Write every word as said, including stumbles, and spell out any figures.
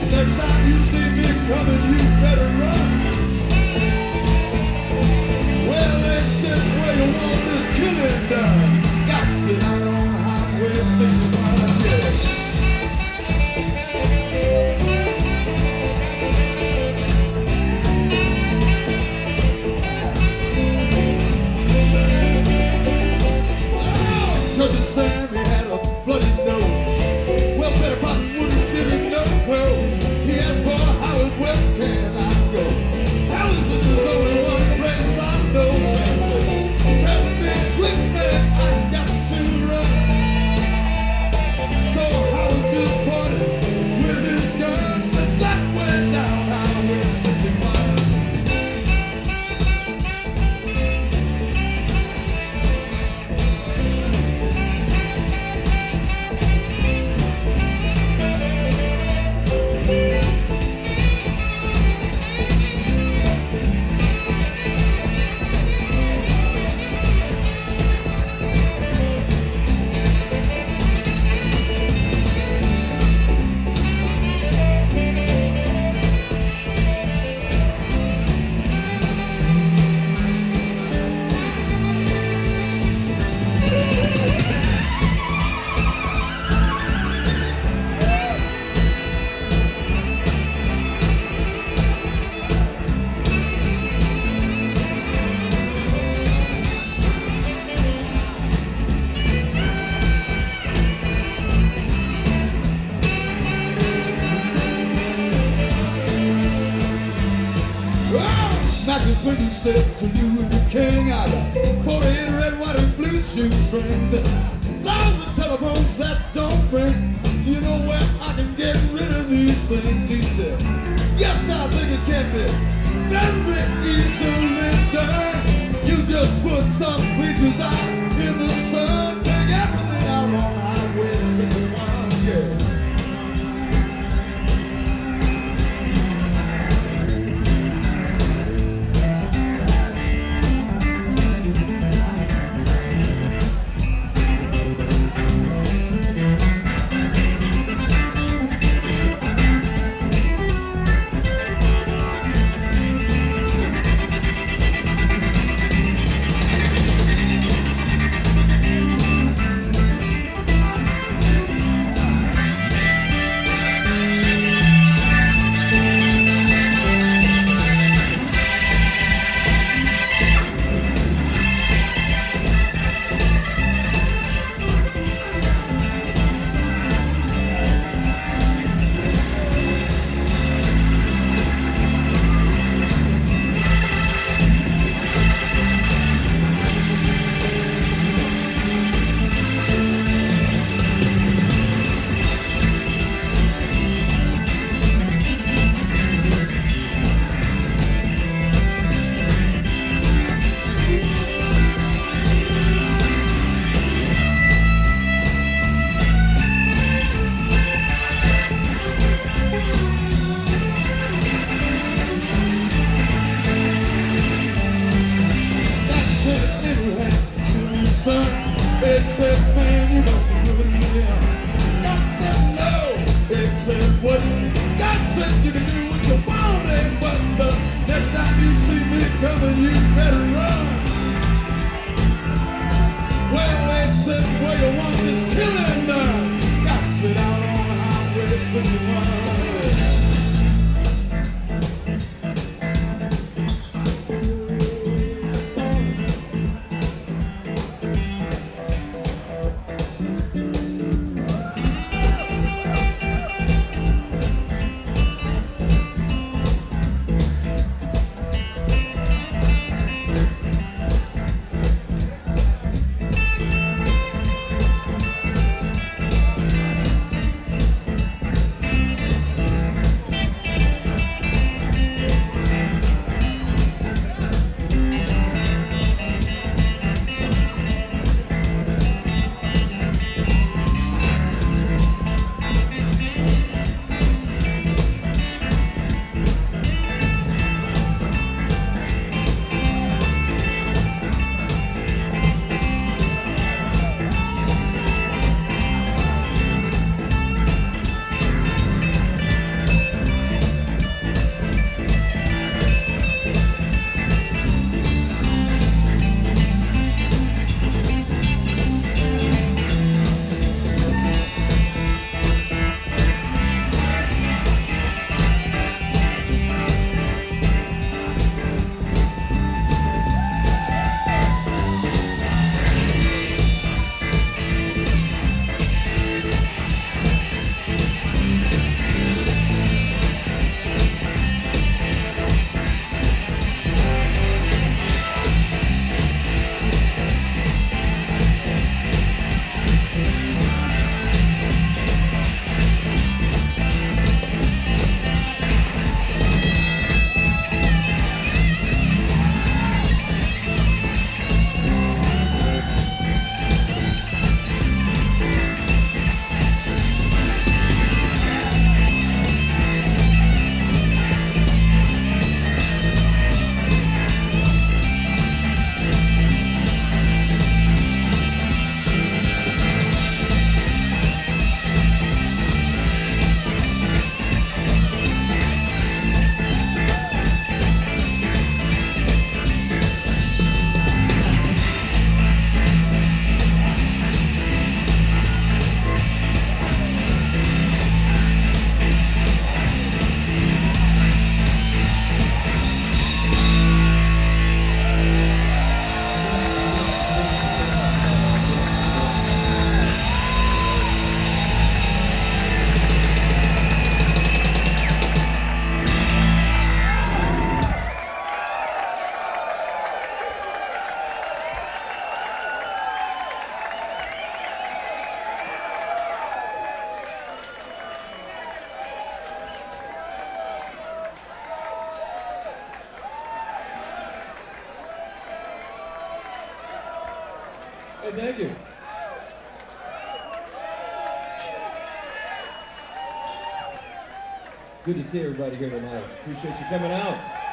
Next time you see me coming, you better run. Well, they said where you want this killing done. Got to sit out on Highway sixty-one, yeah. Sam, he had a bloody nose. Well, Betty Botten wouldn't give him no clothes. He asked, boy, how and where can I go? Allison, there's only one place I know. Sam said, tell me quick, man, I got to run. So Howard just pointed with his gun, said that way down Highway sixty-one. When he said to you the king, I got forty-eight red, white, and blue shoestrings, thousand telephones that don't ring. Do you know where I can get rid of these things? He said, yes, I think it can be very easily done. You just put some preachers out in the sun, take everything out on Highway sixty-one, yeah. Hey, thank you. Good to see everybody here tonight. Appreciate you coming out.